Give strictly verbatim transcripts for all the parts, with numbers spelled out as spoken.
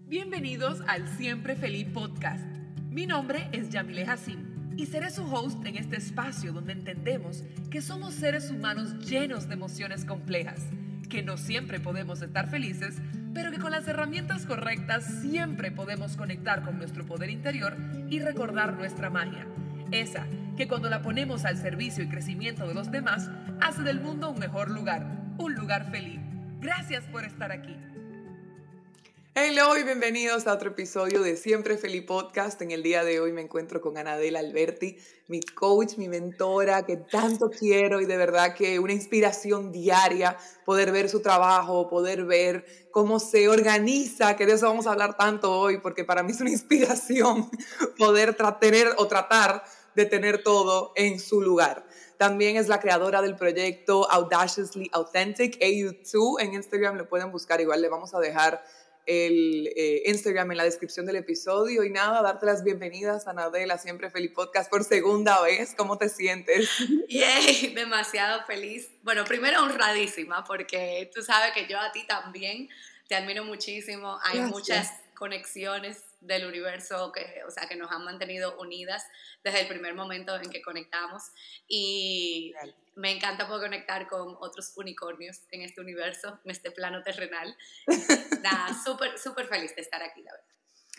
Bienvenidos al Siempre Feliz Podcast. Mi nombre es Yamile Hassim y seré su host en este espacio donde entendemos que somos seres humanos llenos de emociones complejas, que no siempre podemos estar felices, pero que con las herramientas correctas siempre podemos conectar con nuestro poder interior y recordar nuestra magia. Esa que cuando la ponemos al servicio y crecimiento de los demás, hace del mundo un mejor lugar, un lugar feliz. Gracias por estar aquí. Hello y bienvenidos a otro episodio de Siempre Feliz Podcast. En el día de hoy me encuentro con Anadela Alberti, mi coach, mi mentora, que tanto quiero y de verdad que una inspiración diaria, poder ver su trabajo, poder ver cómo se organiza, que de eso vamos a hablar tanto hoy, porque para mí es una inspiración poder tra- tener o tratar de tener todo en su lugar. También es la creadora del proyecto Audaciously Authentic, A U dos, en Instagram lo pueden buscar, igual le vamos a dejar el eh, Instagram en la descripción del episodio. Y nada, darte las bienvenidas a Anadela, Siempre Feliz Podcast por segunda vez. ¿Cómo te sientes? Yay, demasiado feliz. Bueno, primero honradísima porque tú sabes que yo a ti también te admiro muchísimo. Hay Gracias. muchas conexiones del universo que, o sea, que nos han mantenido unidas desde el primer momento en que conectamos y Real. me encanta poder conectar con otros unicornios en este universo, en este plano terrenal. Nada, súper, súper feliz de estar aquí, la verdad.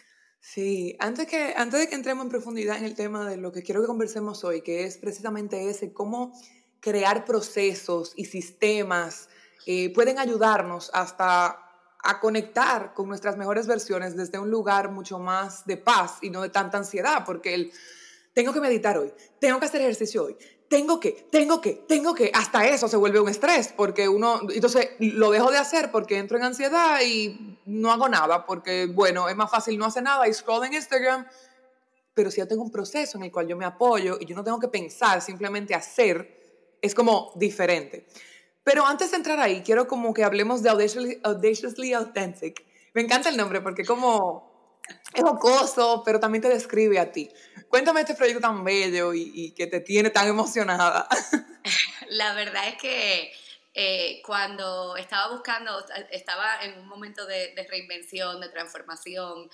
Sí, antes, que, antes de que entremos en profundidad en el tema de lo que quiero que conversemos hoy, que es precisamente ese, cómo crear procesos y sistemas eh, pueden ayudarnos hasta a conectar con nuestras mejores versiones desde un lugar mucho más de paz y no de tanta ansiedad, porque el tengo que meditar hoy, tengo que hacer ejercicio hoy, tengo que, tengo que, tengo que, hasta eso se vuelve un estrés, porque uno, entonces lo dejo de hacer porque entro en ansiedad y no hago nada, porque bueno, es más fácil no hacer nada y scroll en Instagram, pero si yo tengo un proceso en el cual yo me apoyo y yo no tengo que pensar, simplemente hacer, es como diferente. Pero antes de entrar ahí, quiero como que hablemos de Audaciously, Audaciously Authentic. Me encanta el nombre porque como es jocoso, pero también te describe a ti. Cuéntame este proyecto tan bello y, y que te tiene tan emocionada. La verdad es que eh, cuando estaba buscando, estaba en un momento de, de reinvención, de transformación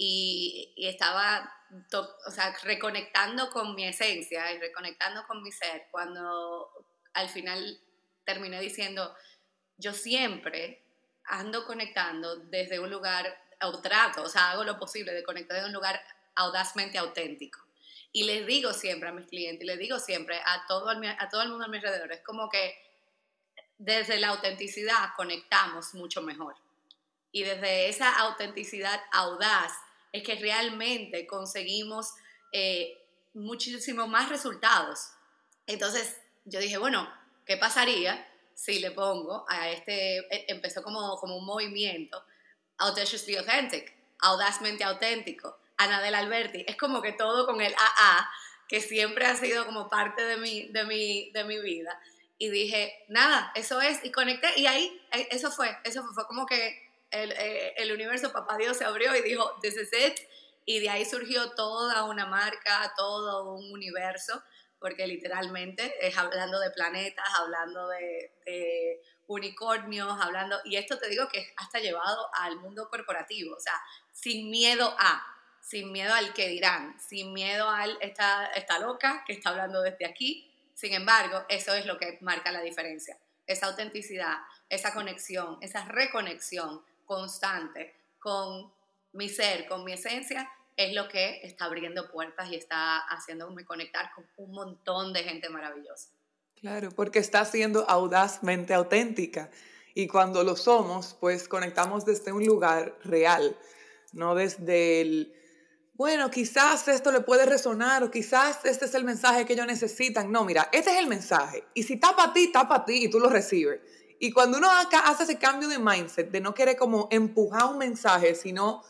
y, y estaba to, o sea, reconectando con mi esencia y reconectando con mi ser, cuando al final terminé diciendo, yo siempre ando conectando desde un lugar, o trato, o sea, hago lo posible de conectar desde un lugar audazmente auténtico. Y les digo siempre a mis clientes, y les digo siempre a todo, el, a todo el mundo a mi alrededor, es como que desde la autenticidad conectamos mucho mejor. Y desde esa autenticidad audaz es que realmente conseguimos eh, muchísimo más resultados. Entonces yo dije, bueno, ¿qué pasaría si le pongo a este, empezó como, como un movimiento, Audaciously Authentic, audazmente auténtico, Anadela Alberti, es como que todo con el A A, que siempre ha sido como parte de mi, de mi, de mi vida. Y dije, nada, eso es, y conecté, y ahí, eso fue, eso fue, fue como que el, el universo, papá Dios se abrió y dijo, this is it, y de ahí surgió toda una marca, todo un universo, porque literalmente es hablando de planetas, hablando de, de unicornios, hablando, y esto te digo que es hasta llevado al mundo corporativo, o sea, sin miedo a, sin miedo al que dirán, sin miedo al esta, esta loca que está hablando desde aquí. Sin embargo, eso es lo que marca la diferencia, esa autenticidad, esa conexión, esa reconexión constante con mi ser, con mi esencia, es lo que está abriendo puertas y está haciéndome conectar con un montón de gente maravillosa. Claro, porque está siendo audazmente auténtica. Y cuando lo somos, pues conectamos desde un lugar real, no desde el, bueno, quizás esto le puede resonar o quizás este es el mensaje que ellos necesitan. No, mira, este es el mensaje. Y si está para ti, está para ti y tú lo recibes. Y cuando uno acá hace ese cambio de mindset, de no querer como empujar un mensaje, sino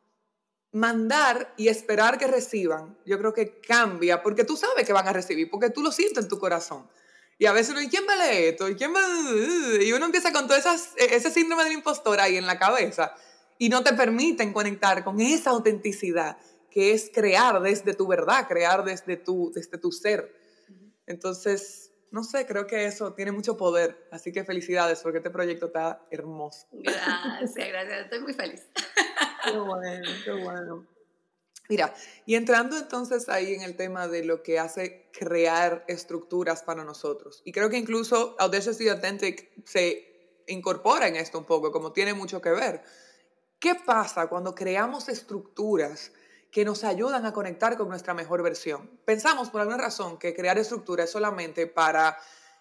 mandar y esperar que reciban, yo creo que cambia, porque tú sabes que van a recibir, porque tú lo sientes en tu corazón. Y a veces uno, ¿y quién va a leer esto? ¿Y, quién va a...? Y uno empieza con todo esas, ese síndrome del impostor ahí en la cabeza y no te permiten conectar con esa autenticidad que es crear desde tu verdad, crear desde tu, desde tu ser. Entonces, no sé, creo que eso tiene mucho poder. Así que felicidades porque este proyecto está hermoso. Gracias, gracias. Estoy muy feliz. Qué bueno, qué bueno. Mira, y entrando entonces ahí en el tema de lo que hace crear estructuras para nosotros, y creo que incluso Audaciously Authentic se incorpora en esto un poco, como tiene mucho que ver. ¿Qué pasa cuando creamos estructuras que nos ayudan a conectar con nuestra mejor versión? Pensamos por alguna razón que crear estructuras es solamente para,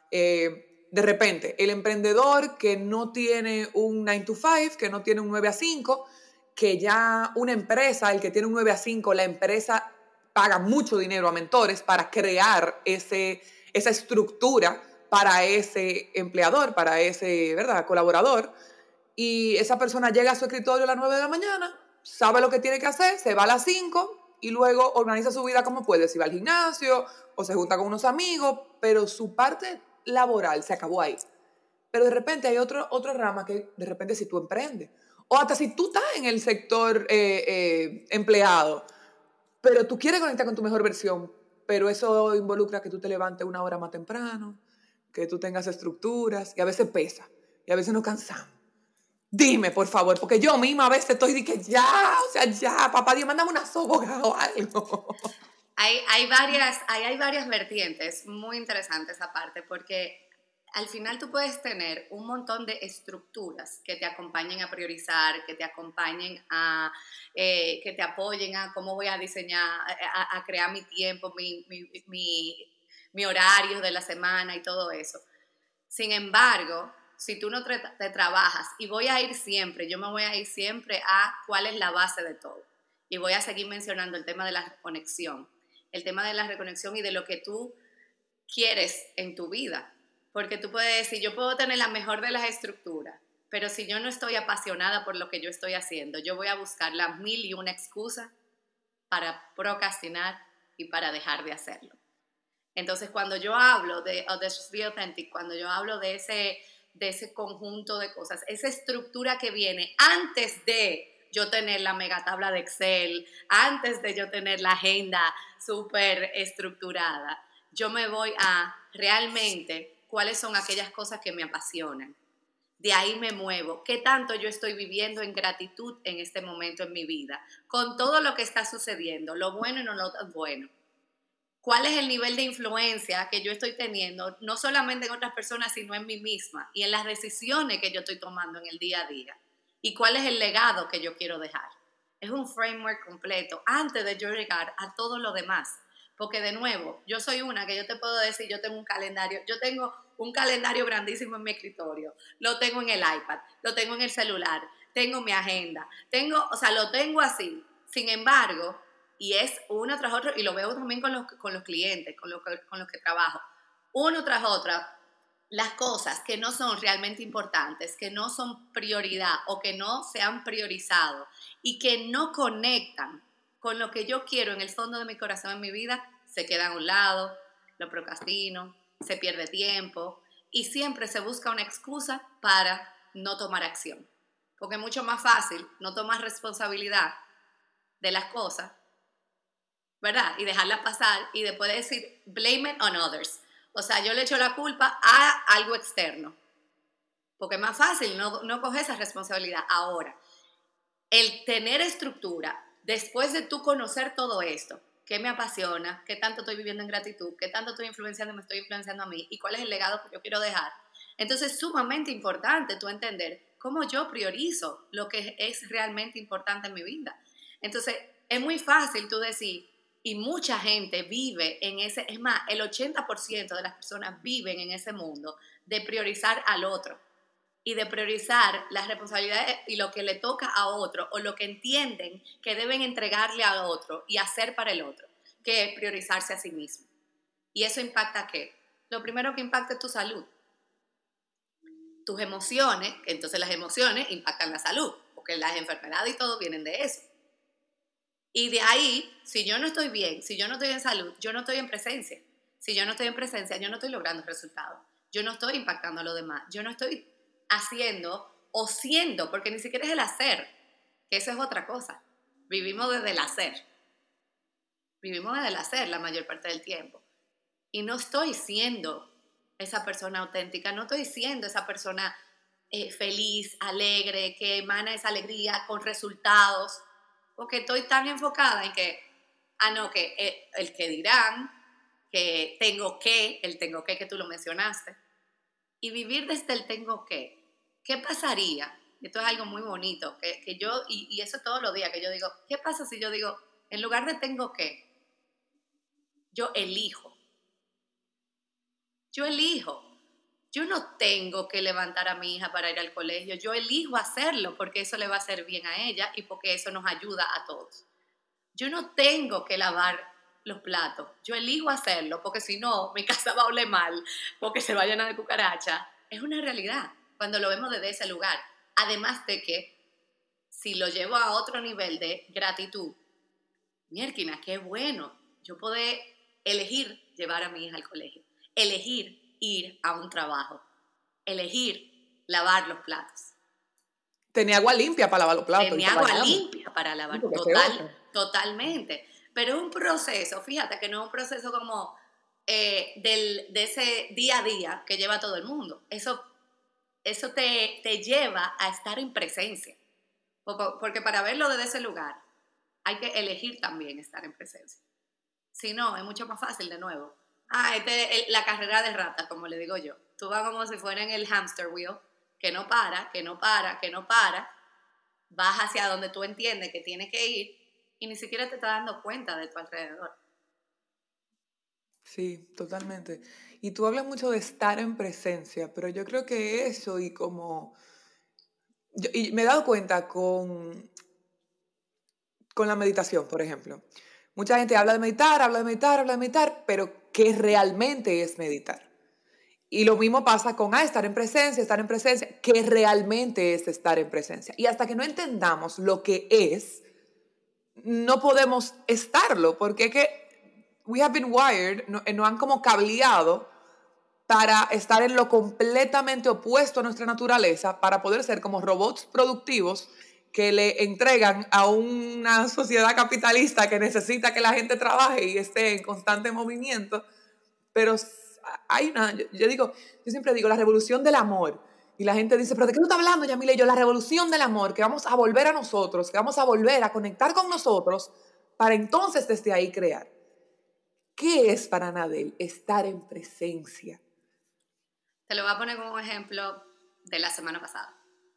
eh, de repente, el emprendedor que no tiene un nine to five, que no tiene un nueve a cinco, que ya una empresa, el que tiene un nueve a cinco, la empresa paga mucho dinero a mentores para crear ese, esa estructura para ese empleador, para ese, ¿verdad?, colaborador. Y esa persona llega a su escritorio a las nueve de la mañana, sabe lo que tiene que hacer, se va a las cinco y luego organiza su vida como puede. Si va al gimnasio o se junta con unos amigos, pero su parte laboral se acabó ahí. Pero de repente hay otro, otra rama que de repente si tú emprendes, o hasta si tú estás en el sector eh, eh, empleado, pero tú quieres conectar con tu mejor versión, pero eso involucra que tú te levantes una hora más temprano, que tú tengas estructuras, y a veces pesa, y a veces nos cansamos. Dime, por favor, porque yo misma a veces estoy de que ya, o sea, ya, papá Dios, mándame una soga o algo. Hay, hay, varias, hay, hay varias vertientes muy interesantes aparte, porque al final tú puedes tener un montón de estructuras que te acompañen a priorizar, que te acompañen a, eh, que te apoyen a cómo voy a diseñar, a, a crear mi tiempo, mi, mi, mi, mi horario de la semana y todo eso. Sin embargo, si tú no te, te trabajas, y voy a ir siempre, yo me voy a ir siempre a cuál es la base de todo. Y voy a seguir mencionando el tema de la reconexión, el tema de la reconexión y de lo que tú quieres en tu vida. Porque tú puedes decir, yo puedo tener la mejor de las estructuras, pero si yo no estoy apasionada por lo que yo estoy haciendo, yo voy a buscar las mil y una excusas para procrastinar y para dejar de hacerlo. Entonces, cuando yo hablo de Audaciously Authentic, cuando yo hablo de ese, de ese conjunto de cosas, esa estructura que viene antes de yo tener la mega tabla de Excel, antes de yo tener la agenda súper estructurada, yo me voy a realmente cuáles son aquellas cosas que me apasionan. De ahí me muevo. ¿Qué tanto yo estoy viviendo en gratitud en este momento en mi vida? Con todo lo que está sucediendo, lo bueno y no lo bueno. ¿Cuál es el nivel de influencia que yo estoy teniendo, no solamente en otras personas, sino en mí misma y en las decisiones que yo estoy tomando en el día a día? ¿Y cuál es el legado que yo quiero dejar? Es un framework completo antes de yo llegar a todo lo demás. Porque de nuevo, yo soy una que yo te puedo decir, yo tengo un calendario, yo tengo un calendario grandísimo en mi escritorio, lo tengo en el iPad, lo tengo en el celular, tengo mi agenda, tengo, o sea, lo tengo así. Sin embargo, y es uno tras otro, y lo veo también con los, con los clientes, con los, con los que trabajo, uno tras otra, las cosas que no son realmente importantes, que no son prioridad o que no se han priorizado y que no conectan con lo que yo quiero en el fondo de mi corazón, en mi vida, se quedan a un lado, lo procrastino, se pierde tiempo y siempre se busca una excusa para no tomar acción. Porque es mucho más fácil no tomar responsabilidad de las cosas, ¿verdad? Y dejarla pasar y después decir, blame it on others. O sea, yo le echo la culpa a algo externo. Porque es más fácil no, no coger esa responsabilidad. Ahora, el tener estructura, después de tú conocer todo esto, qué me apasiona, qué tanto estoy viviendo en gratitud, qué tanto estoy influenciando, me estoy influenciando a mí y cuál es el legado que yo quiero dejar. Entonces es sumamente importante tú entender cómo yo priorizo lo que es realmente importante en mi vida. Entonces es muy fácil tú decir, y mucha gente vive en ese, es más, el ochenta por ciento de las personas viven en ese mundo de priorizar al otro y de priorizar las responsabilidades y lo que le toca a otro o lo que entienden que deben entregarle al otro y hacer para el otro, que es priorizarse a sí mismo. ¿Y eso impacta qué? Lo primero que impacta es tu salud. Tus emociones, que entonces las emociones impactan la salud, porque las enfermedades y todo vienen de eso. Y de ahí, si yo no estoy bien, si yo no estoy en salud, yo no estoy en presencia. Si yo no estoy en presencia, yo no estoy logrando resultados. Yo no estoy impactando a los demás. Yo no estoy haciendo o siendo, porque ni siquiera es el hacer, que eso es otra cosa. Vivimos desde el hacer. Vivimos desde el hacer la mayor parte del tiempo. Y no estoy siendo esa persona auténtica, no estoy siendo esa persona eh, feliz, alegre, que emana esa alegría con resultados, porque estoy tan enfocada en que, ah, no, que el, el que dirán, que tengo que, el tengo que que tú lo mencionaste, y vivir desde el tengo que. ¿Qué pasaría? Esto es algo muy bonito, que, que yo, y, y eso todos los días, que yo digo, ¿qué pasa si yo digo, en lugar de tengo que, yo elijo? Yo elijo. Yo no tengo que levantar a mi hija para ir al colegio, yo elijo hacerlo porque eso le va a hacer bien a ella y porque eso nos ayuda a todos. Yo no tengo que lavar los platos, yo elijo hacerlo porque si no, mi casa va a oler mal, porque se va a llenar de cucaracha. Es una realidad cuando lo vemos desde ese lugar. Además de que si lo llevo a otro nivel de gratitud, miérquina, qué bueno, yo puedo elegir llevar a mi hija al colegio, elegir ir a un trabajo, elegir lavar los platos. Tenía agua limpia para lavar los platos. Tenía agua limpia para lavar, sí, total, totalmente. Pero es un proceso, fíjate que no es un proceso como eh, del, de ese día a día que lleva todo el mundo. Eso, eso te, te lleva a estar en presencia. Porque, porque para verlo desde ese lugar hay que elegir también estar en presencia. Si no, es mucho más fácil de nuevo. Ah, este, el, la carrera de ratas, como le digo yo. Tú vas como si fuera en el hamster wheel, que no para, que no para, que no para. Vas hacia donde tú entiendes que tienes que ir y ni siquiera te estás dando cuenta de tu alrededor. Sí, totalmente. Y tú hablas mucho de estar en presencia, pero yo creo que eso y como... Yo, y me he dado cuenta con, con la meditación, por ejemplo. Mucha gente habla de meditar, habla de meditar, habla de meditar, pero ¿qué realmente es meditar? Y lo mismo pasa con ah, estar en presencia, estar en presencia. ¿Qué realmente es estar en presencia? Y hasta que no entendamos lo que es, no podemos estarlo, porque es que we have been wired, no, no han como cableado para estar en lo completamente opuesto a nuestra naturaleza, para poder ser como robots productivos que le entregan a una sociedad capitalista que necesita que la gente trabaje y esté en constante movimiento. Pero hay una, yo, yo digo, yo siempre digo, la revolución del amor. Y la gente dice, ¿pero de qué tú estás hablando, Yamile? Y yo, la revolución del amor, que vamos a volver a nosotros, que vamos a volver a conectar con nosotros para entonces desde ahí crear. ¿Qué es para Anabel estar en presencia? Te lo voy a poner como un ejemplo de la semana pasada.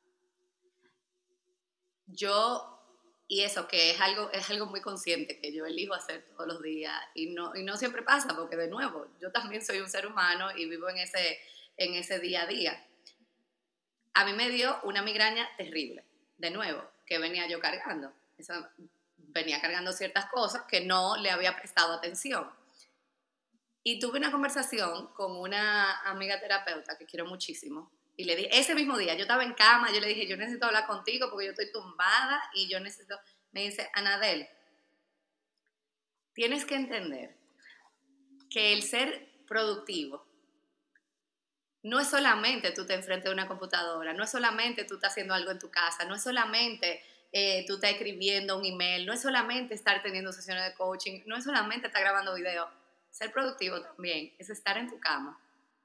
Yo, y eso que es algo, es algo muy consciente que yo elijo hacer todos los días y no, y no siempre pasa porque de nuevo, yo también soy un ser humano y vivo en ese, en ese día a día. A mí me dio una migraña terrible, de nuevo, que venía yo cargando. Eso, venía cargando ciertas cosas que no le había prestado atención. Y tuve una conversación con una amiga terapeuta que quiero muchísimo. Y le dije, ese mismo día, yo estaba en cama, yo le dije, yo necesito hablar contigo porque yo estoy tumbada y yo necesito... Me dice, Anabel, tienes que entender que el ser productivo no es solamente tú te enfrentas a una computadora, no es solamente tú estás haciendo algo en tu casa, no es solamente eh, tú estás escribiendo un email, no es solamente estar teniendo sesiones de coaching, no es solamente estar grabando videos. Ser productivo también es estar en tu cama,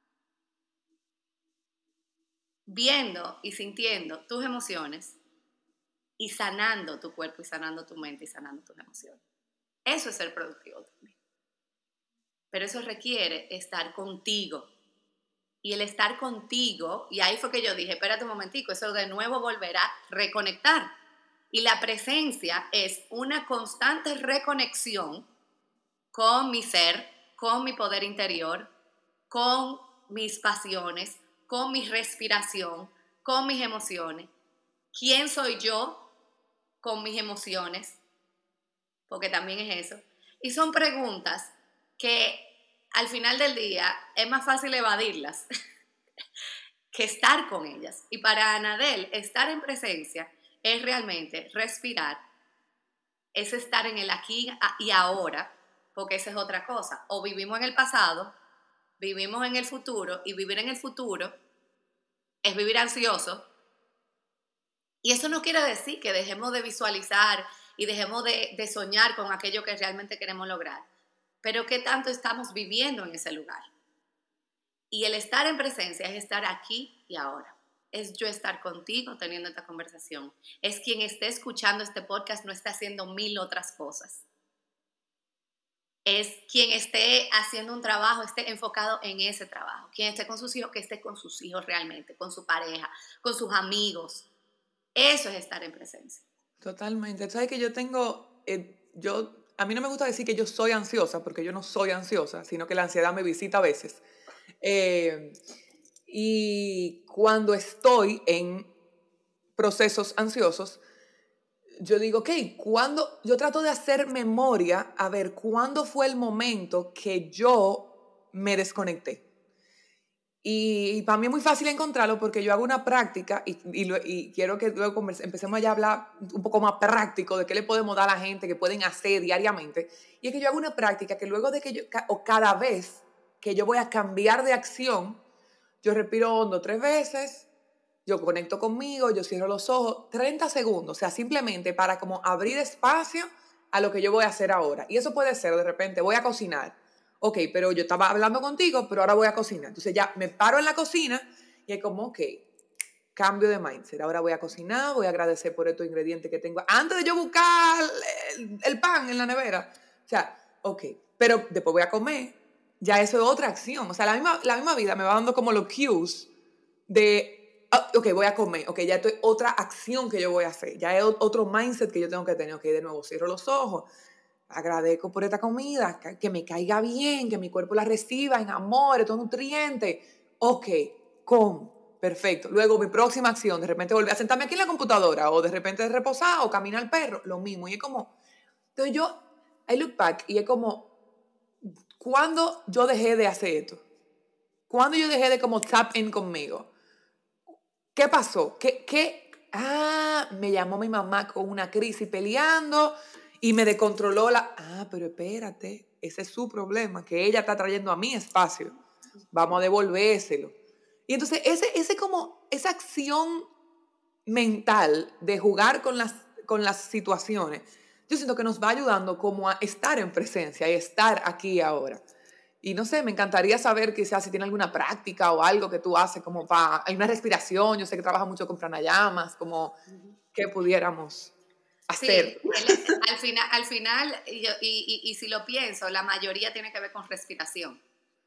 viendo y sintiendo tus emociones y sanando tu cuerpo y sanando tu mente y sanando tus emociones. Eso es ser productivo también. Pero eso requiere estar contigo. Y el estar contigo, y ahí fue que yo dije, espérate un momentico, eso de nuevo volverá a reconectar. Y la presencia es una constante reconexión con mi ser, con mi poder interior, con mis pasiones, con mi respiración, con mis emociones. ¿Quién soy yo con mis emociones? Porque también es eso. Y son preguntas que al final del día es más fácil evadirlas que estar con ellas. Y para Anabel, estar en presencia es realmente respirar, es estar en el aquí y ahora, porque esa es otra cosa. O vivimos en el pasado, vivimos en el futuro, y vivir en el futuro es vivir ansioso. Y eso no quiere decir que dejemos de visualizar y dejemos de, de soñar con aquello que realmente queremos lograr. Pero ¿qué tanto estamos viviendo en ese lugar? Y el estar en presencia es estar aquí y ahora. es yo estar contigo teniendo esta conversación. Es quien esté escuchando este podcast, no está haciendo mil otras cosas. Es quien esté haciendo un trabajo, esté enfocado en ese trabajo. Quien esté con sus hijos, que esté con sus hijos realmente, con su pareja, con sus amigos. Eso es estar en presencia. Totalmente. ¿Sabes que yo tengo, eh, yo, a mí no me gusta decir que yo soy ansiosa, porque yo no soy ansiosa, sino que la ansiedad me visita a veces. Eh, y cuando estoy en procesos ansiosos, yo digo, ok, ¿cuándo? Yo trato de hacer memoria, a ver, ¿cuándo fue el momento que yo me desconecté? Y, y para mí es muy fácil encontrarlo porque yo hago una práctica y, y, lo- y quiero que luego converse- empecemos ya a hablar un poco más práctico de qué le podemos dar a la gente, que pueden hacer diariamente. Y es que yo hago una práctica que luego de que yo, ca- o cada vez que yo voy a cambiar de acción, yo respiro hondo tres veces, yo conecto conmigo, yo cierro los ojos, treinta segundos, o sea, simplemente para como abrir espacio a lo que yo voy a hacer ahora. Y eso puede ser, de repente, voy a cocinar. Ok, pero yo estaba hablando contigo, pero ahora voy a cocinar. Entonces ya me paro en la cocina y es como, ok, cambio de mindset. Ahora voy a cocinar, voy a agradecer por estos ingredientes que tengo. Antes de yo buscar el, el pan en la nevera. O sea, ok, pero después voy a comer. Ya eso es otra acción. O sea, la misma, la misma vida me va dando como los cues de, ah, ok, voy a comer. Ok, ya esto es otra acción que yo voy a hacer. Ya es otro mindset que yo tengo que tener. Ok, de nuevo, cierro los ojos. Agradezco por esta comida, que me caiga bien, que mi cuerpo la reciba en amor, estos nutrientes. Ok, como, perfecto. Luego mi próxima acción, de repente volver a sentarme aquí en la computadora, o de repente reposar, o caminar al perro, lo mismo. Y es como, entonces yo, I look back, y es como, ¿cuándo yo dejé de hacer esto? ¿Cuándo yo dejé de como tap in conmigo? ¿Qué pasó? ¿Qué, qué? Ah, me llamó mi mamá con una crisis peleando y me descontroló la... Ah, pero espérate, ese es su problema, que ella está trayendo a mi espacio. Vamos a devolvérselo. Y entonces ese, ese como, esa acción mental de jugar con las, con las situaciones, yo siento que nos va ayudando como a estar en presencia y estar aquí y ahora. Y no sé, me encantaría saber quizás si tiene alguna práctica o algo que tú haces como para, hay una respiración, yo sé que trabajas mucho con pranayamas, como que pudiéramos hacer. Sí, el- al final, al final y, yo- y- y- y si lo pienso, la mayoría tiene que ver con respiración.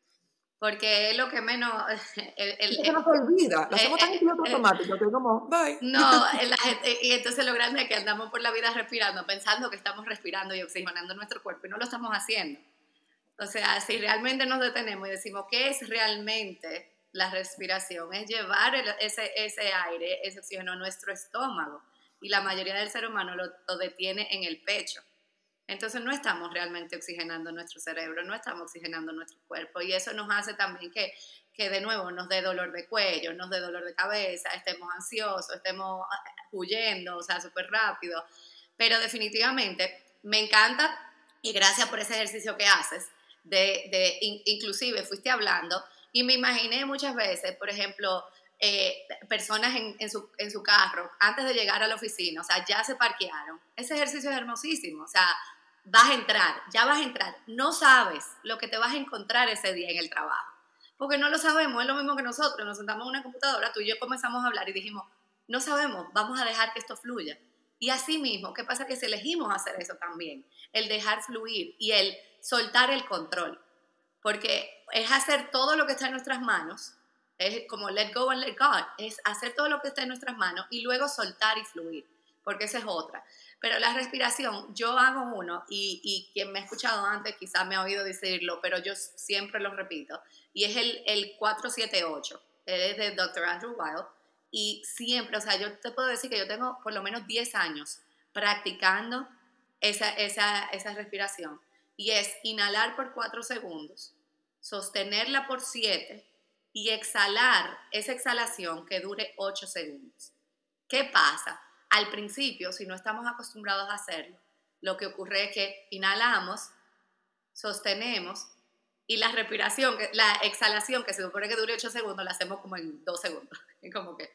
Porque es lo que menos... el- el- Es que el- no se olvida, lo eh, hacemos tan en eh, piloto eh, automático que como, bye. no, la gente- y entonces lo grande es que andamos por la vida respirando, pensando que estamos respirando y oxigenando nuestro cuerpo y no lo estamos haciendo. O sea, si realmente nos detenemos y decimos, ¿qué es realmente la respiración? Es llevar el- ese, ese aire, ese oxígeno a nuestro estómago. Y la mayoría del ser humano lo, lo detiene en el pecho. Entonces no estamos realmente oxigenando nuestro cerebro, no estamos oxigenando nuestro cuerpo. Y eso nos hace también que, que de nuevo nos dé dolor de cuello, nos dé dolor de cabeza, estemos ansiosos, estemos huyendo, o sea, súper rápido. Pero definitivamente me encanta y gracias por ese ejercicio que haces. De, de in, inclusive fuiste hablando y me imaginé muchas veces, por ejemplo, eh, personas en, en, su, en su carro antes de llegar a la oficina, o sea, ya se parquearon. Ese ejercicio es hermosísimo, o sea, vas a entrar, ya vas a entrar, no sabes lo que te vas a encontrar ese día en el trabajo, porque no lo sabemos, es lo mismo que nosotros, nos sentamos en una computadora, tú y yo comenzamos a hablar y dijimos, no sabemos, vamos a dejar que esto fluya. Y así mismo, ¿qué pasa? Que si elegimos hacer eso también, el dejar fluir y el soltar el control, porque es hacer todo lo que está en nuestras manos, es como let go and let God, es hacer todo lo que está en nuestras manos y luego soltar y fluir, porque esa es otra. Pero la respiración, yo hago uno y, y quien me ha escuchado antes quizás me ha oído decirlo, pero yo siempre lo repito, y es el, el cuatro siete ocho, es de doctor Andrew Weil, y siempre, o sea, yo te puedo decir que yo tengo por lo menos diez años practicando esa, esa, esa respiración, y es inhalar por cuatro segundos, sostenerla por siete y exhalar esa exhalación que dure ocho segundos. ¿Qué pasa? Al principio, si no estamos acostumbrados a hacerlo, lo que ocurre es que inhalamos, sostenemos y la respiración, la exhalación que se supone que dure ocho segundos, la hacemos como en dos segundos. Y como que...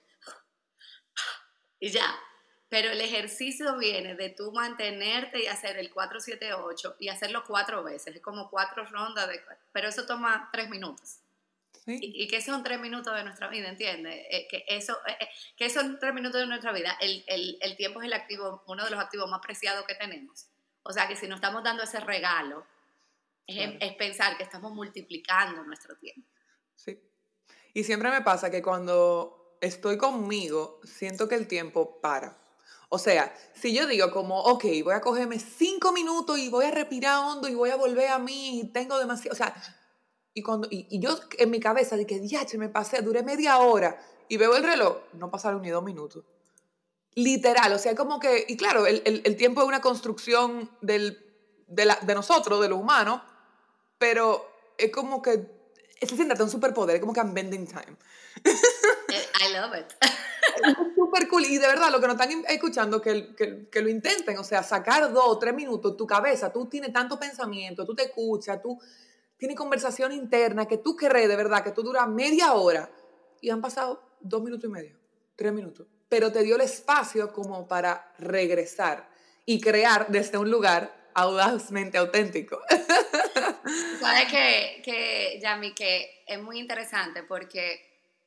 Y ya. Pero el ejercicio viene de tú mantenerte y hacer el cuatro siete ocho y hacerlo cuatro veces. Es como cuatro rondas, de, pero eso toma tres minutos. Sí. Y, y que son tres minutos de nuestra vida, ¿entiendes? Eh, que, eso, eh, que son tres minutos de nuestra vida. El, el, el tiempo es el activo, uno de los activos más preciados que tenemos. O sea, que si nos estamos dando ese regalo, Claro. es, es pensar que estamos multiplicando nuestro tiempo. Sí. Y siempre me pasa que cuando estoy conmigo, siento que el tiempo para. O sea, si yo digo como, ok, voy a cogerme cinco minutos y voy a respirar hondo y voy a volver a mí y tengo demasiado, o sea, y, cuando, y, y yo en mi cabeza dije, diache, me pasé, duré media hora y veo el reloj, no pasaron ni dos minutos. Literal, o sea, como que, y claro, el, el, el tiempo es una construcción del, de, la, de nosotros, de los humanos, pero es como que se siente hasta un superpoder, es como que I'm bending time. I love it. Es súper cool. Y de verdad, lo que nos están escuchando, que, que, que lo intenten. O sea, sacar dos o tres minutos, tu cabeza, tú tienes tanto pensamiento, tú te escuchas, tú tienes conversación interna que tú crees de verdad que tú duras media hora y han pasado dos minutos y medio, tres minutos. Pero te dio el espacio como para regresar y crear desde un lugar audazmente auténtico. Sabes que, que, Yami, que es muy interesante porque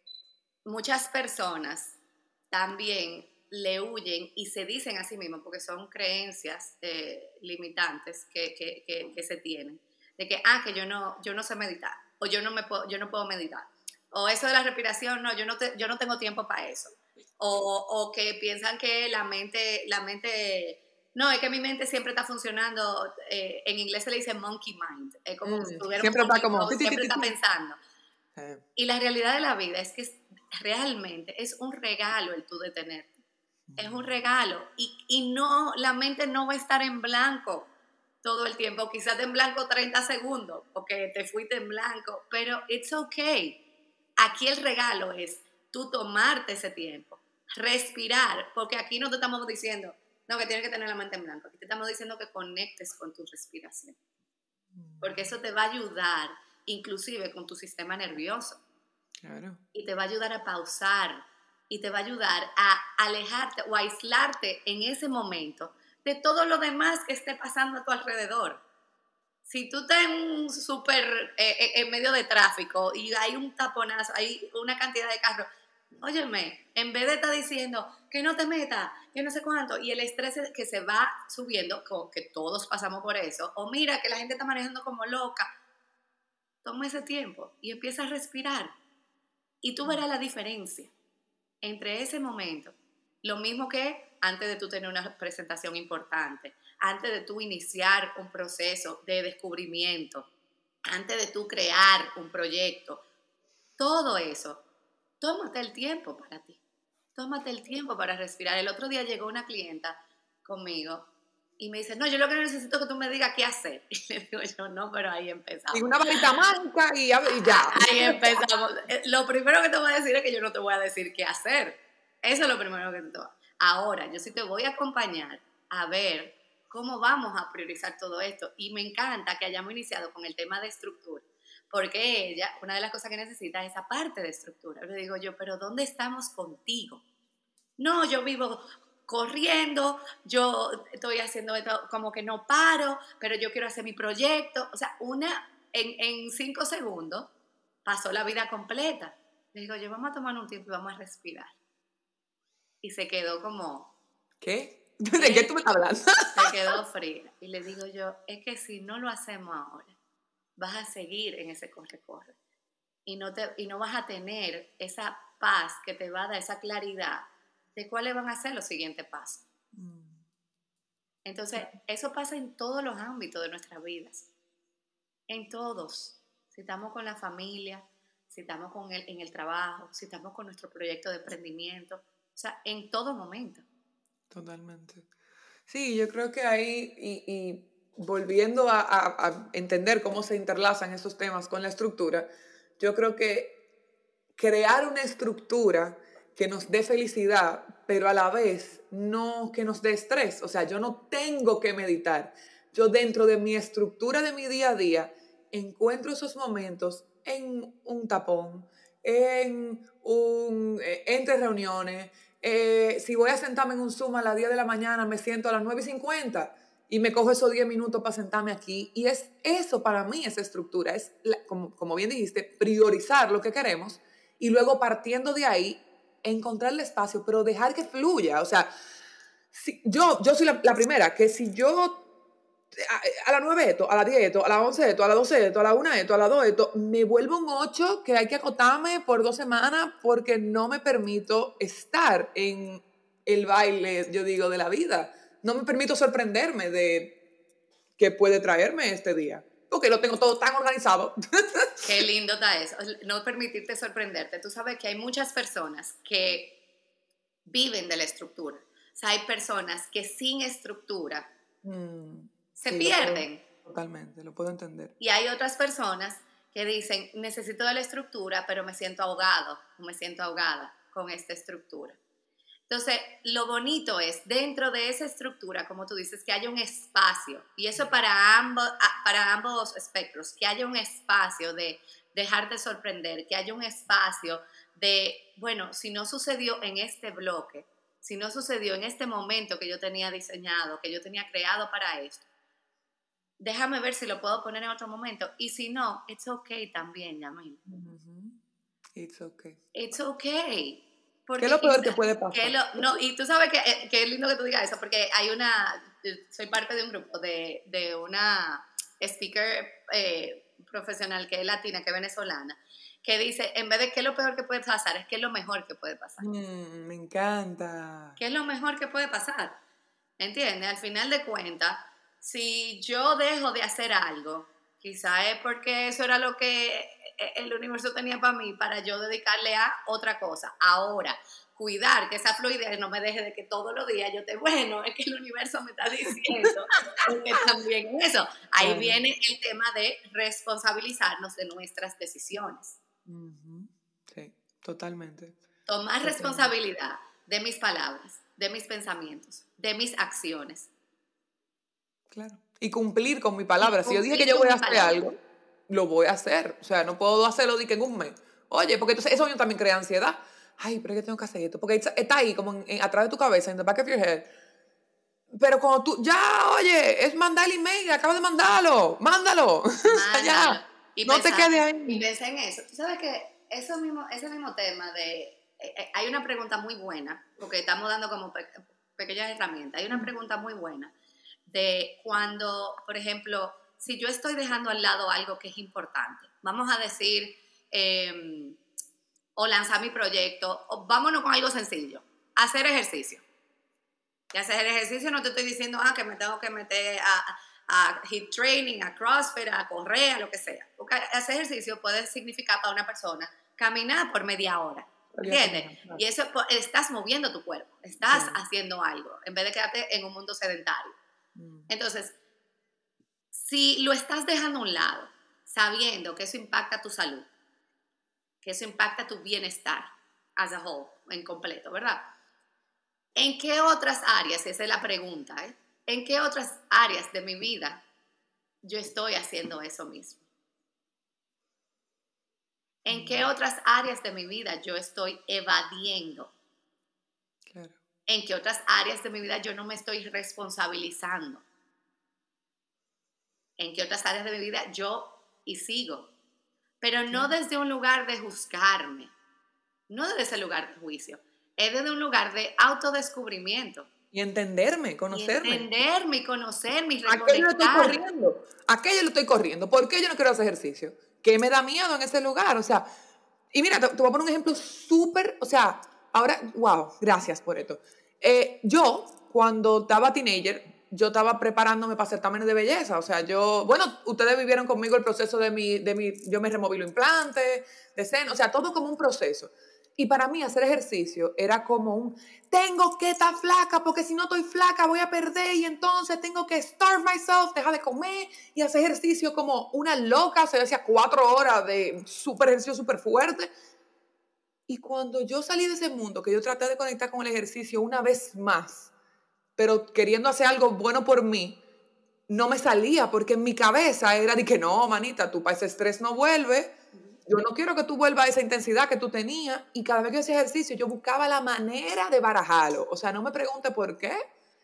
muchas personas también le huyen y se dicen a sí mismos, porque son creencias eh, limitantes que, que, que, que se tienen, de que, ah, que yo no, yo no sé meditar, o yo no, me puedo, yo no puedo meditar, o eso de la respiración, no, yo no, te, yo no tengo tiempo para eso, o, o que piensan que la mente, la mente, no, es que mi mente siempre está funcionando, eh, en inglés se le dice monkey mind, es como Mm, si tuviera siempre un está monkey, como... mind, siempre está pensando. Eh. Y la realidad de la vida es que es, realmente es un regalo el tú detenerte. Es un regalo. Y, y no, la mente no va a estar en blanco todo el tiempo. Quizás en blanco treinta segundos, porque te fuiste en blanco. Pero it's okay. Aquí el regalo es tú tomarte ese tiempo, respirar, porque aquí no te estamos diciendo, no, que tienes que tener la mente en blanco. Aquí te estamos diciendo que conectes con tu respiración. Porque eso te va a ayudar inclusive con tu sistema nervioso. Claro. Y te va a ayudar a pausar y te va a ayudar a alejarte o a aislarte en ese momento de todo lo demás que esté pasando a tu alrededor. Si tú estás en un súper, eh, en medio de tráfico y hay un taponazo, hay una cantidad de carros, óyeme, en vez de estar diciendo que no te metas, que no sé cuánto, y el estrés que se va subiendo, que todos pasamos por eso, o mira que la gente está manejando como loca, toma ese tiempo y empieza a respirar. Y tú verás la diferencia entre ese momento, lo mismo que antes de tú tener una presentación importante, antes de tú iniciar un proceso de descubrimiento, antes de tú crear un proyecto, todo eso, tómate el tiempo para ti, tómate el tiempo para respirar. El otro día llegó una clienta conmigo y me dice, no, yo lo que necesito es que tú me digas qué hacer. Y le digo yo, no, pero ahí empezamos. Y una varita mágica y, y ya. Ahí empezamos. Lo primero que te voy a decir es que yo no te voy a decir qué hacer. Eso es lo primero que te voy a decir. Ahora, yo sí te voy a acompañar a ver cómo vamos a priorizar todo esto. Y me encanta que hayamos iniciado con el tema de estructura, porque ella, una de las cosas que necesita es esa parte de estructura. Le digo yo, pero ¿dónde estamos contigo? No, yo vivo corriendo, yo estoy haciendo esto como que no paro, pero yo quiero hacer mi proyecto. O sea, una, en, en cinco segundos pasó la vida completa. Le digo, yo vamos a tomar un tiempo y vamos a respirar. Y se quedó como... ¿Qué? ¿De qué tú me estás hablando? Se quedó fría. Y le digo yo, es que si no lo hacemos ahora, vas a seguir en ese corre-corre. Y no, te, y no vas a tener esa paz que te va a dar esa claridad de cuáles van a ser los siguientes pasos. Entonces, eso pasa en todos los ámbitos de nuestras vidas. En todos. Si estamos con la familia, si estamos con el, en el trabajo, si estamos con nuestro proyecto de emprendimiento. O sea, en todo momento. Totalmente. Sí, yo creo que ahí, y, y volviendo a, a, a entender cómo se interlazan esos temas con la estructura, yo creo que crear una estructura que nos dé felicidad, pero a la vez no que nos dé estrés. O sea, yo no tengo que meditar. Yo dentro de mi estructura de mi día a día encuentro esos momentos en un tapón, en un, eh, entre reuniones. Eh, si voy a sentarme en un Zoom a las diez de la mañana, me siento a las nueve y cincuenta y me cojo esos diez minutos para sentarme aquí. Y es eso para mí, esa estructura, es, la, como, como bien dijiste, priorizar lo que queremos y luego partiendo de ahí, encontrar el espacio, pero dejar que fluya. O sea, si, yo, yo soy la, la primera, que si yo a, a las nueve esto, a las diez esto, a las once esto, a las doce esto, a las una esto, a las dos esto, me vuelvo un ocho que hay que acotarme por dos semanas porque no me permito estar en el baile, yo digo, de la vida. No me permito sorprenderme de qué puede traerme este día, porque lo tengo todo tan organizado. Qué lindo está eso, no permitirte sorprenderte. Tú sabes que hay muchas personas que viven de la estructura. O sea, hay personas que sin estructura mm, se sí, pierden. Lo puedo, totalmente, lo puedo entender. Y hay otras personas que dicen, necesito de la estructura, pero me siento ahogado, o me siento ahogada con esta estructura. Entonces, lo bonito es, dentro de esa estructura, como tú dices, que haya un espacio, y eso para ambos, para ambos espectros, que haya un espacio de dejarte sorprender, que haya un espacio de, bueno, si no sucedió en este bloque, si no sucedió en este momento que yo tenía diseñado, que yo tenía creado para esto, déjame ver si lo puedo poner en otro momento, y si no, it's okay también, Yamil. Mm-hmm. It's okay. It's okay. Porque ¿qué es lo peor que puede pasar? Que lo, no, y tú sabes que, que es lindo que tú digas eso, porque hay una, soy parte de un grupo de, de una speaker eh, profesional que es latina, que es venezolana, que dice, en vez de qué es lo peor que puede pasar, es qué es lo mejor que puede pasar. Mm, me encanta. ¿Qué es lo mejor que puede pasar? ¿Entiendes? Al final de cuentas, si yo dejo de hacer algo, quizá es porque eso era lo que el universo tenía para mí, para yo dedicarle a otra cosa. Ahora, cuidar que esa fluidez no me deje de que todos los días yo esté, bueno, es que el universo me está diciendo que también eso. Ahí claro. Viene el tema de responsabilizarnos de nuestras decisiones. Uh-huh. Sí, totalmente. Tomar totalmente. Responsabilidad de mis palabras, de mis pensamientos, de mis acciones. Claro. Y cumplir con mi palabra. Si yo dije que yo voy a hacer palabra. algo, lo voy a hacer. O sea, no puedo hacerlo de que en un mes. Oye, porque entonces eso también crea ansiedad. Ay, pero es que tengo que hacer esto. Porque está ahí, como en, en, atrás de tu cabeza, en the back of your head. Pero cuando tú, ya, oye, es mandar el email, acabo de mandarlo, mándalo. mándalo. Ya, y no pensar, te quedes ahí. Y pensé en eso. Tú sabes que eso mismo, ese mismo tema de, eh, hay una pregunta muy buena, porque estamos dando como pe- pequeñas herramientas. Hay una pregunta muy buena de cuando, por ejemplo, si yo estoy dejando al lado algo que es importante, vamos a decir, eh, o lanzar mi proyecto, o vámonos con algo sencillo, hacer ejercicio. Y hacer ejercicio no te estoy diciendo, ah, que me tengo que meter a, a hit training, a CrossFit, a correr, a lo que sea. Porque hacer ejercicio puede significar para una persona caminar por media hora, ¿entiendes? Y eso, estás moviendo tu cuerpo, estás sí. haciendo algo, en vez de quedarte en un mundo sedentario. Entonces, si lo estás dejando a un lado, sabiendo que eso impacta tu salud, que eso impacta tu bienestar as a whole, en completo, ¿verdad? ¿En qué otras áreas, esa es la pregunta, ¿eh? ¿En qué otras áreas de mi vida yo estoy haciendo eso mismo? ¿En qué otras áreas de mi vida yo estoy evadiendo? Claro. ¿En qué otras áreas de mi vida yo no me estoy responsabilizando? ¿En qué otras áreas de mi vida yo y sigo? Pero no desde un lugar de juzgarme, no desde ese lugar de juicio, es desde un lugar de autodescubrimiento. Y entenderme, conocerme. Y entenderme y conocerme y reconectar. Aquello lo estoy corriendo, aquello lo estoy corriendo. ¿Por qué yo no quiero hacer ejercicio? ¿Qué me da miedo en ese lugar? O sea, y mira, te, te voy a poner un ejemplo súper, o sea, ahora, wow, gracias por esto. Eh, yo, cuando estaba teenager, yo estaba preparándome para certámenes de belleza, o sea, yo, bueno, ustedes vivieron conmigo el proceso de mi, de mi yo me removí los implantes, de seno, o sea, todo como un proceso. Y para mí hacer ejercicio era como un, tengo que estar flaca, porque si no estoy flaca voy a perder, y entonces tengo que starve myself, dejar de comer, y hacer ejercicio como una loca, o sea, hacía cuatro horas de super ejercicio súper fuerte. Y cuando yo salí de ese mundo, que yo traté de conectar con el ejercicio una vez más, pero queriendo hacer algo bueno por mí, no me salía, porque en mi cabeza era de que no, manita, tú para ese estrés no vuelves, yo no quiero que tú vuelvas a esa intensidad que tú tenías, y cada vez que hacía ejercicio yo buscaba la manera de barajarlo, o sea, no me pregunte por qué,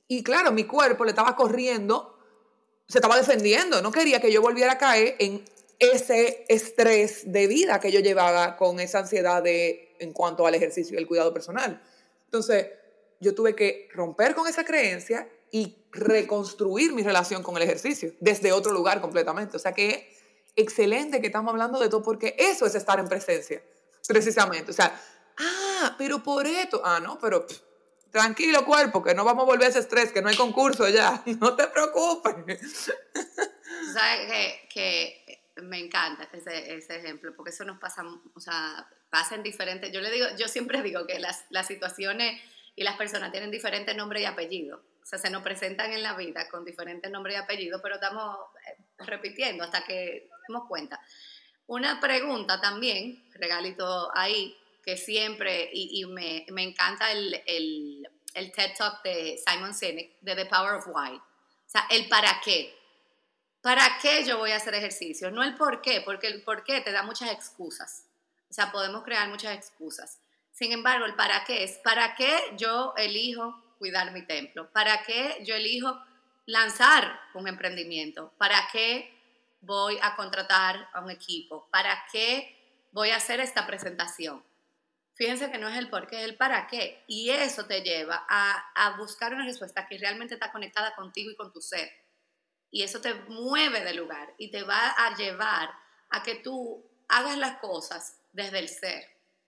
Y claro, mi cuerpo le estaba corriendo, se estaba defendiendo, no quería que yo volviera a caer en ese estrés de vida que yo llevaba con esa ansiedad de, en cuanto al ejercicio y el cuidado personal. Entonces, yo tuve que romper con esa creencia y reconstruir mi relación con el ejercicio desde otro lugar completamente. O sea que excelente que estamos hablando de todo, porque eso es estar en presencia, precisamente. O sea, ah, pero por esto, ah, no, pero pff, tranquilo cuerpo, que no vamos a volver a ese estrés, que no hay concurso ya, no te preocupes. Tú sabes que, que me encanta ese, ese ejemplo, porque eso nos pasa, o sea, pasa en diferentes, yo le digo, yo siempre digo que las, las situaciones y las personas tienen diferentes nombres y apellidos, o sea, se nos presentan en la vida con diferentes nombres y apellidos, pero estamos repitiendo hasta que nos demos cuenta. Una pregunta también, regalito ahí, que siempre, y, y me, me encanta el, el, el TED Talk de Simon Sinek, de The Power of Why, o sea, el para qué. ¿Para qué yo voy a hacer ejercicio? No el por qué, porque el por qué te da muchas excusas. O sea, podemos crear muchas excusas. Sin embargo, el para qué es, ¿para qué yo elijo cuidar mi templo? ¿Para qué yo elijo lanzar un emprendimiento? ¿Para qué voy a contratar a un equipo? ¿Para qué voy a hacer esta presentación? Fíjense que no es el por qué, es el para qué. Y eso te lleva a, a buscar una respuesta que realmente está conectada contigo y con tu ser. Y eso te mueve del lugar y te va a llevar a que tú hagas las cosas desde el ser.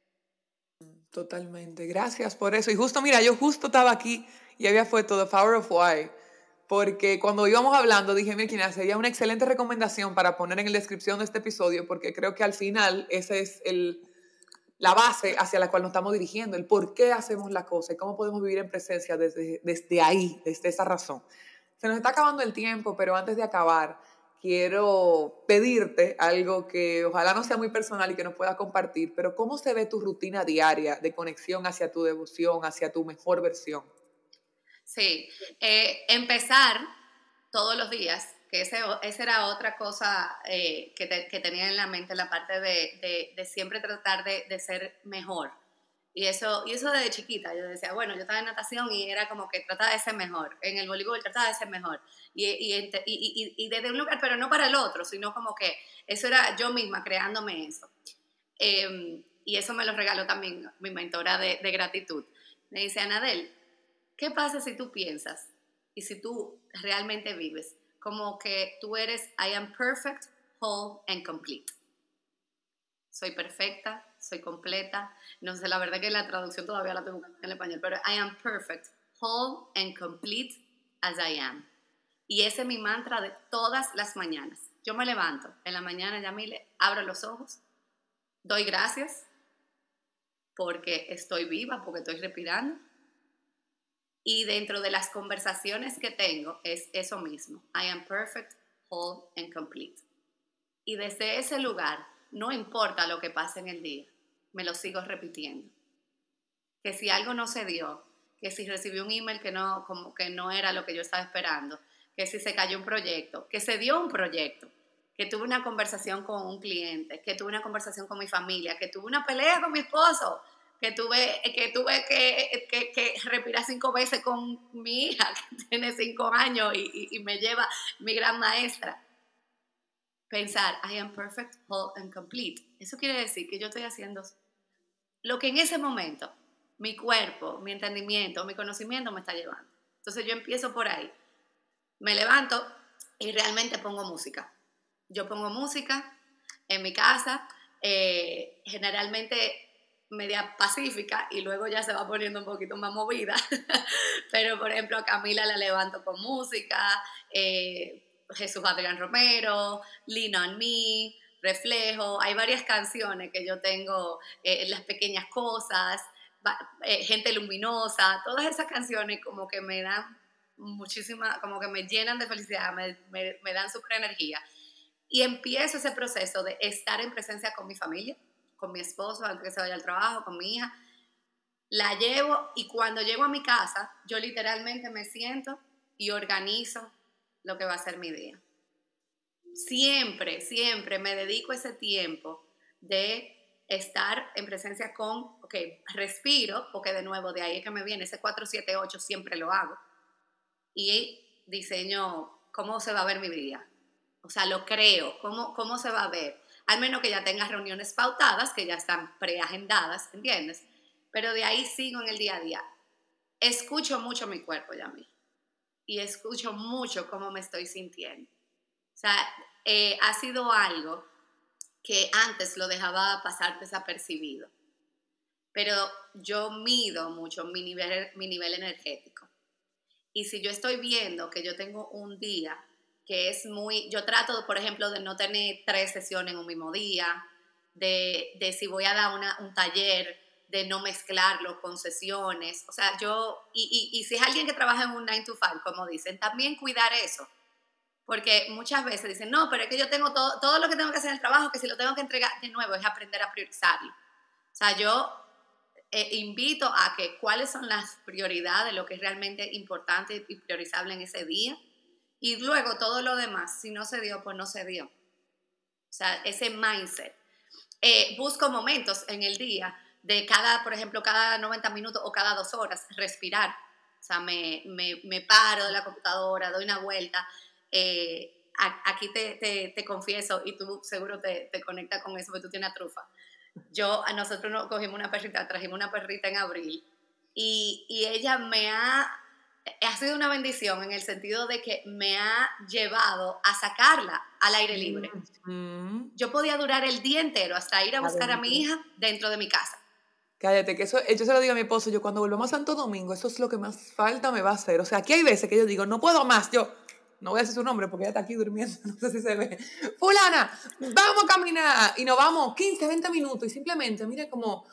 Totalmente, gracias por eso. Y justo, mira, yo justo estaba aquí y había puesto The Power of Why, porque cuando íbamos hablando dije, mira, sería una excelente recomendación para poner en la descripción de este episodio, porque creo que al final esa es el, la base hacia la cual nos estamos dirigiendo, el por qué hacemos la cosa y cómo podemos vivir en presencia desde, desde ahí, desde esa razón. Se nos está acabando el tiempo, pero antes de acabar, quiero pedirte algo que ojalá no sea muy personal y que nos puedas compartir, pero ¿cómo se ve tu rutina diaria de conexión hacia tu devoción, hacia tu mejor versión? Sí, eh, empezar todos los días, que ese, esa era otra cosa eh, que, te, que tenía en la mente, la parte de, de, de siempre tratar de, de ser mejor. Y eso, y eso desde chiquita, yo decía, bueno, yo estaba en natación y era como que trataba de ser mejor, en el voleibol trataba de ser mejor, y, y, y, y, y desde un lugar, pero no para el otro, sino como que eso era yo misma creándome eso. Eh, y eso me lo regaló también mi mentora de, de gratitud. Me dice, Anadel, ¿qué pasa si tú piensas y si tú realmente vives como que tú eres I am perfect, whole and complete? Soy perfecta, soy completa. No sé, la verdad que la traducción todavía la tengo en el español, pero I am perfect, whole and complete as I am. Y ese es mi mantra de todas las mañanas. Yo me levanto en la mañana, Yamile, abro los ojos, doy gracias porque estoy viva, porque estoy respirando. Y dentro de las conversaciones que tengo es eso mismo. I am perfect, whole and complete. Y desde ese lugar, no importa lo que pase en el día, me lo sigo repitiendo. Que si algo no se dio, que si recibí un email que no, como que no era lo que yo estaba esperando, que si se cayó un proyecto, que se dio un proyecto, que tuve una conversación con un cliente, que tuve una conversación con mi familia, que tuve una pelea con mi esposo, que tuve que, tuve que, que, que respirar cinco veces con mi hija, que tiene cinco años y, y, y me lleva mi gran maestra. Pensar, I am perfect, whole and complete. Eso quiere decir que yo estoy haciendo lo que en ese momento mi cuerpo, mi entendimiento, mi conocimiento me está llevando. Entonces yo empiezo por ahí. Me levanto y realmente pongo música. Yo pongo música en mi casa, eh, generalmente media pacífica y luego ya se va poniendo un poquito más movida. Pero, por ejemplo, a Camila la levanto con música, eh, Jesús Adrián Romero, Lean on Me, Reflejo. Hay varias canciones que yo tengo, eh, Las Pequeñas Cosas, eh, Gente Luminosa. Todas esas canciones como que me dan muchísima, como que me llenan de felicidad, me, me, me dan super energía. Y empiezo ese proceso de estar en presencia con mi familia, con mi esposo antes que se vaya al trabajo, con mi hija. La llevo y cuando llego a mi casa, yo literalmente me siento y organizo lo que va a ser mi día. Siempre, siempre me dedico ese tiempo de estar en presencia con, ok, respiro, porque de nuevo de ahí es que me viene ese cuatro siete ocho, siempre lo hago. y diseño cómo se va a ver mi día. O sea, lo creo, cómo, cómo se va a ver. Al menos que ya tengas reuniones pautadas, que ya están preagendadas, ¿entiendes? Pero de ahí sigo en el día a día. Escucho mucho mi cuerpo, Yami, y escucho mucho cómo me estoy sintiendo. O sea, eh, ha sido algo que antes lo dejaba pasar desapercibido. Pero yo mido mucho mi nivel, mi nivel energético. Y si yo estoy viendo que yo tengo un día que es muy... Yo trato, por ejemplo, de no tener tres sesiones en un mismo día, de, de si voy a dar una, un taller, de no mezclarlo con sesiones. O sea, yo... Y, y, y si es alguien que trabaja en un nine to five, como dicen, también cuidar eso. Porque muchas veces dicen, no, pero es que yo tengo todo, todo lo que tengo que hacer en el trabajo, que si lo tengo que entregar de nuevo es aprender a priorizarlo. O sea, yo eh, invito a que cuáles son las prioridades, lo que es realmente importante y priorizable en ese día, y luego todo lo demás, si no se dio, pues no se dio. O sea, ese mindset. Eh, busco momentos en el día de cada, por ejemplo, cada noventa minutos o cada dos horas, respirar. O sea, me, me, me paro de la computadora, doy una vuelta. Eh, aquí te, te, te confieso, y tú seguro te, te conectas con eso, porque tú tienes trufa. Yo, a nosotros nos cogimos una perrita, trajimos una perrita en abril, y, y ella me ha, ha sido una bendición en el sentido de que me ha llevado a sacarla al aire libre. Mm-hmm. Yo podía durar el día entero hasta ir a buscar a, a mi hija dentro de mi casa. Cállate, que eso, yo se lo digo a mi esposo, yo cuando volvamos a Santo Domingo, eso es lo que más falta me va a hacer. O sea, aquí hay veces que yo digo, no puedo más, yo, no voy a decir su nombre porque ella está aquí durmiendo, no sé si se ve. Fulana, vamos a caminar, y nos vamos quince, veinte minutos, y simplemente, mire como,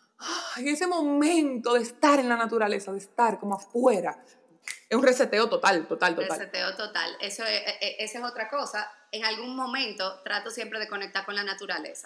ay, ese momento de estar en la naturaleza, de estar como afuera, es un reseteo total, total, total. Reseteo total, eso es, esa es otra cosa. En algún momento trato siempre de conectar con la naturaleza.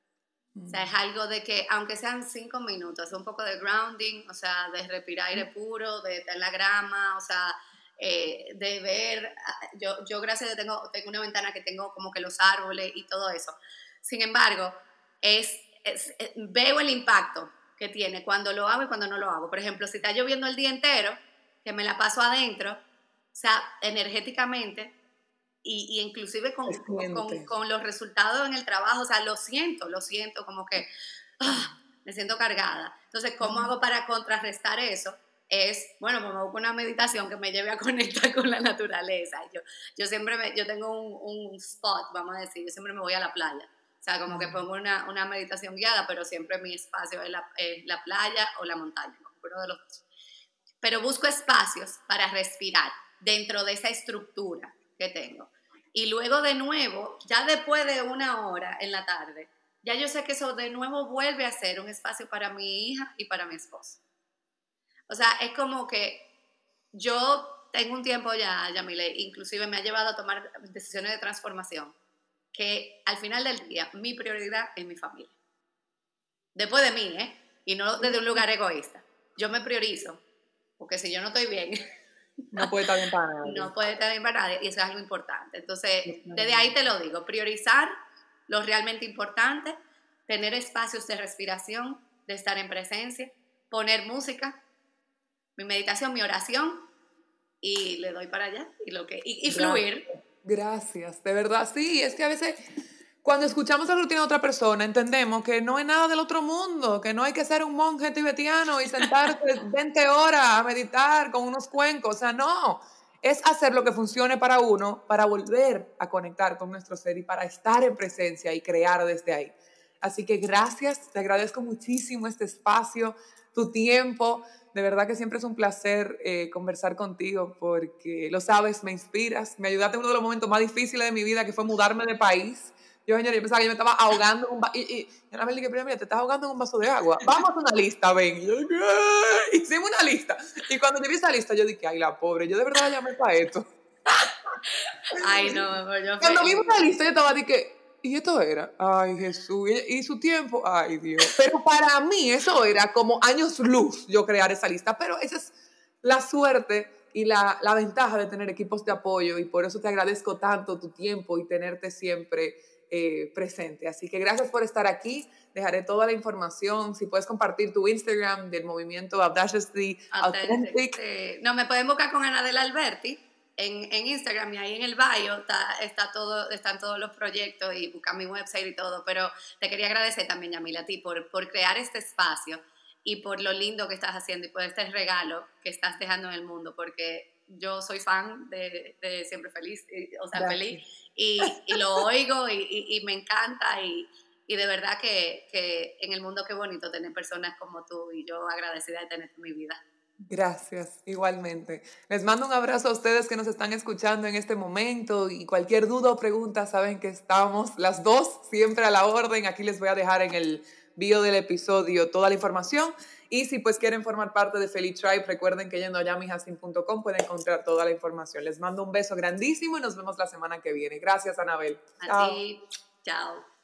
O sea, es algo de que, aunque sean cinco minutos, un poco de grounding, o sea, de respirar aire puro, de estar en la grama, o sea, eh, de ver, yo, yo gracias a Dios tengo, tengo una ventana que tengo como que los árboles y todo eso. Sin embargo, es, es, es, veo el impacto que tiene cuando lo hago y cuando no lo hago. Por ejemplo, si está lloviendo el día entero, que me la paso adentro, o sea, energéticamente, Y, y inclusive con, con, con los resultados en el trabajo, o sea, lo siento, lo siento, como que ah, me siento cargada. Entonces, ¿cómo hago para contrarrestar eso? Es, bueno, pues me busco una meditación que me lleve a conectar con la naturaleza. Yo, yo siempre, me, yo tengo un, un spot, vamos a decir, yo siempre me voy a la playa. O sea, como que pongo una, una meditación guiada, pero siempre mi espacio es la, es la playa o la montaña, uno de los dos. Pero busco espacios para respirar dentro de esa estructura que tengo. Y luego de nuevo, ya después de una hora en la tarde, ya yo sé que eso de nuevo vuelve a ser un espacio para mi hija y para mi esposo. O sea, es como que yo tengo un tiempo ya, Yamile, inclusive me ha llevado a tomar decisiones de transformación, que al final del día mi prioridad es mi familia. Después de mí, ¿eh? Y no desde un lugar egoísta. Yo me priorizo, porque si yo no estoy bien... No puede estar bien para nadie. No puede estar bien para nadie, y eso es algo importante. Entonces, desde ahí te lo digo, priorizar lo realmente importante, tener espacios de respiración, de estar en presencia, poner música, mi meditación, mi oración, y le doy para allá, y, lo que, y, y fluir. Gracias, de verdad, sí, es que a veces... Cuando escuchamos la rutina de otra persona, entendemos que no es nada del otro mundo, que no hay que ser un monje tibetiano y sentarse veinte horas a meditar con unos cuencos. O sea, no. Es hacer lo que funcione para uno, para volver a conectar con nuestro ser y para estar en presencia y crear desde ahí. Así que gracias, te agradezco muchísimo este espacio, tu tiempo. De verdad que siempre es un placer eh, conversar contigo porque, lo sabes, me inspiras. Me ayudaste en uno de los momentos más difíciles de mi vida, que fue mudarme de país. Yo, señor, yo pensaba que yo me estaba ahogando en un vaso. Y, y, y una vez le dije, mira, te estás ahogando en un vaso de agua. Vamos a hacer una lista, ven. Y yo, ¿qué? Hicimos una lista. Y cuando yo vi esa lista, yo dije, ay, la pobre, yo de verdad la llamé para esto. Ay, no, yo Cuando vimos la lista, yo estaba, dije, ¿y esto era? Ay, Jesús. ¿Y su tiempo? Ay, Dios. Pero para mí eso era como años luz, yo crear esa lista. Pero esa es la suerte y la, la ventaja de tener equipos de apoyo. Y por eso te agradezco tanto tu tiempo y tenerte siempre eh, presente. Así que gracias por estar aquí. Dejaré toda la información. Si puedes compartir tu Instagram del movimiento Audaciously Authentic. Eh, no, me pueden buscar con Anadela Alberti en, en Instagram, y ahí en el bio está, está todo, están todos los proyectos, y buscar mi website y todo. Pero te quería agradecer también, Yamile, a ti por, por crear este espacio y por lo lindo que estás haciendo y por este regalo que estás dejando en el mundo, porque yo soy fan de, de Siempre Feliz, o sea, Gracias. feliz, y, y lo oigo y, y, y me encanta, y, y de verdad que, que en el mundo qué bonito tener personas como tú, y yo agradecida de tenerte en mi vida. Gracias, igualmente. Les mando un abrazo a ustedes que nos están escuchando en este momento, y cualquier duda o pregunta, saben que estamos las dos siempre a la orden. Aquí les voy a dejar en el bio del episodio toda la información, y si pues quieren formar parte de Feli Tribe, recuerden que yendo a yami hassim punto com pueden encontrar toda la información. Les mando un beso grandísimo y nos vemos la semana que viene. Gracias, Anabel. A ti, chao.